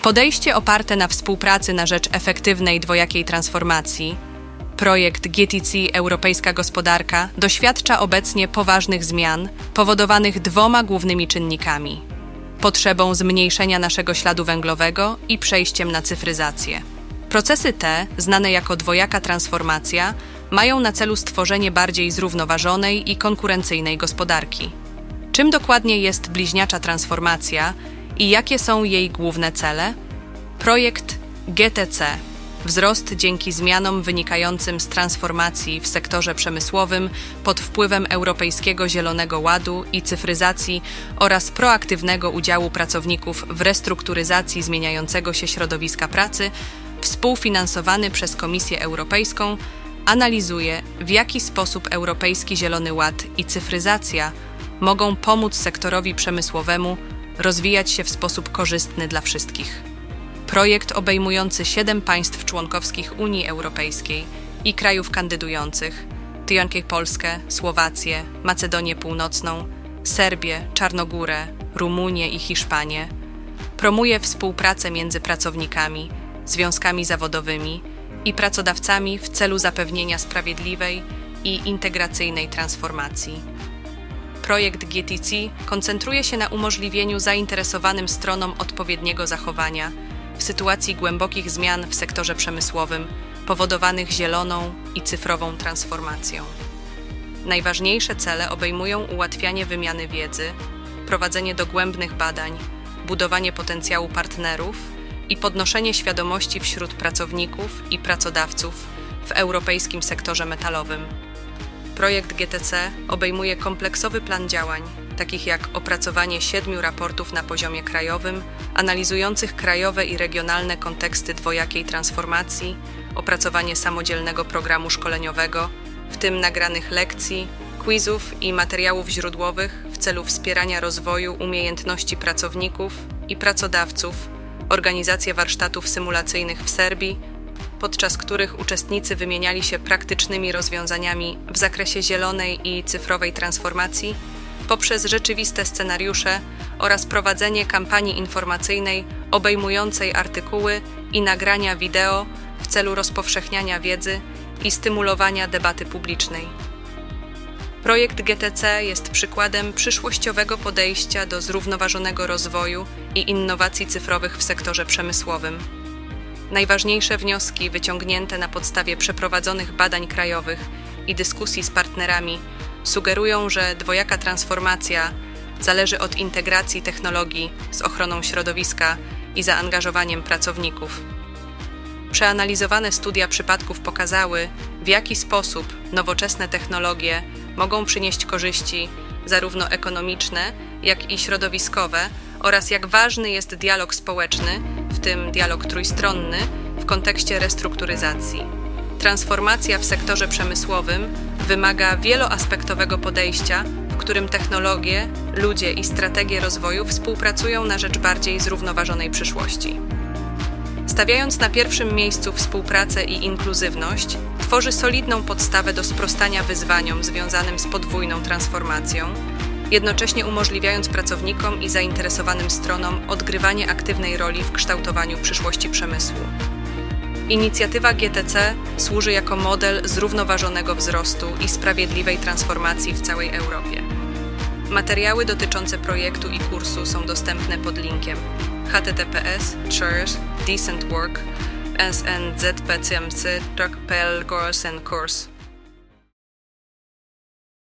Podejście oparte na współpracy na rzecz efektywnej dwojakiej transformacji, projekt GTC Europejska Gospodarka doświadcza obecnie poważnych zmian powodowanych dwoma głównymi czynnikami: potrzebą zmniejszenia naszego śladu węglowego i przejściem na cyfryzację. Procesy te, znane jako dwojaka transformacja, mają na celu stworzenie bardziej zrównoważonej i konkurencyjnej gospodarki. Czym dokładnie jest bliźniacza transformacja i jakie są jej główne cele? Projekt GTC. Wzrost dzięki zmianom wynikającym z transformacji w sektorze przemysłowym pod wpływem Europejskiego Zielonego Ładu i cyfryzacji oraz proaktywnego udziału pracowników w restrukturyzacji zmieniającego się środowiska pracy, współfinansowany przez Komisję Europejską, analizuje, w jaki sposób Europejski Zielony Ład i cyfryzacja mogą pomóc sektorowi przemysłowemu rozwijać się w sposób korzystny dla wszystkich. Projekt obejmujący 7 państw członkowskich Unii Europejskiej i krajów kandydujących, takie jak Polskę, Słowację, Macedonię Północną, Serbię, Czarnogórę, Rumunię i Hiszpanię, promuje współpracę między pracownikami, związkami zawodowymi i pracodawcami w celu zapewnienia sprawiedliwej i integracyjnej transformacji. Projekt GTC koncentruje się na umożliwieniu zainteresowanym stronom odpowiedniego zachowania w sytuacji głębokich zmian w sektorze przemysłowym powodowanych zieloną i cyfrową transformacją. Najważniejsze cele obejmują ułatwianie wymiany wiedzy, prowadzenie dogłębnych badań, budowanie potencjału partnerów i podnoszenie świadomości wśród pracowników i pracodawców w europejskim sektorze metalowym. Projekt GTC obejmuje kompleksowy plan działań, takich jak opracowanie 7 raportów na poziomie krajowym, analizujących krajowe i regionalne konteksty dwojakiej transformacji, opracowanie samodzielnego programu szkoleniowego, w tym nagranych lekcji, quizów i materiałów źródłowych w celu wspierania rozwoju umiejętności pracowników i pracodawców, organizację warsztatów symulacyjnych w Serbii, podczas których uczestnicy wymieniali się praktycznymi rozwiązaniami w zakresie zielonej i cyfrowej transformacji, poprzez rzeczywiste scenariusze oraz prowadzenie kampanii informacyjnej obejmującej artykuły i nagrania wideo w celu rozpowszechniania wiedzy i stymulowania debaty publicznej. Projekt GTC jest przykładem przyszłościowego podejścia do zrównoważonego rozwoju i innowacji cyfrowych w sektorze przemysłowym. Najważniejsze wnioski wyciągnięte na podstawie przeprowadzonych badań krajowych i dyskusji z partnerami sugerują, że dwojaka transformacja zależy od integracji technologii z ochroną środowiska i zaangażowaniem pracowników. Przeanalizowane studia przypadków pokazały, w jaki sposób nowoczesne technologie mogą przynieść korzyści zarówno ekonomiczne, jak i środowiskowe oraz jak ważny jest dialog społeczny, w tym dialog trójstronny, w kontekście restrukturyzacji. Transformacja w sektorze przemysłowym wymaga wieloaspektowego podejścia, w którym technologie, ludzie i strategie rozwoju współpracują na rzecz bardziej zrównoważonej przyszłości. Stawiając na pierwszym miejscu współpracę i inkluzywność, tworzy solidną podstawę do sprostania wyzwaniom związanym z podwójną transformacją, jednocześnie umożliwiając pracownikom i zainteresowanym stronom odgrywanie aktywnej roli w kształtowaniu przyszłości przemysłu. Inicjatywa GTC służy jako model zrównoważonego wzrostu i sprawiedliwej transformacji w całej Europie. Materiały dotyczące projektu i kursu są dostępne pod linkiem https://decentwork.snzpcmc.pl/course.